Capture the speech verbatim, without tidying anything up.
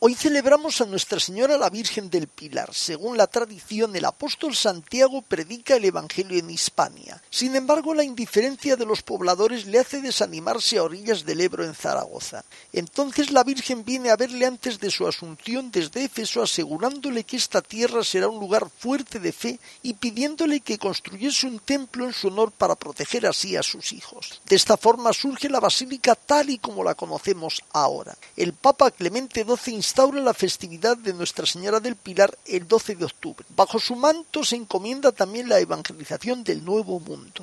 Hoy celebramos a Nuestra Señora la Virgen del Pilar. Según la tradición, el apóstol Santiago predica el Evangelio en Hispania. Sin embargo, la indiferencia de los pobladores le hace desanimarse a orillas del Ebro en Zaragoza. Entonces la Virgen viene a verle antes de su asunción desde Éfeso, asegurándole que esta tierra será un lugar fuerte de fe y pidiéndole que construyese un templo en su honor para proteger así a sus hijos. De esta forma surge la basílica tal y como la conocemos ahora. El Papa Clemente doce instaura la festividad de Nuestra Señora del Pilar el doce de octubre. Bajo su manto se encomienda también la evangelización del Nuevo Mundo.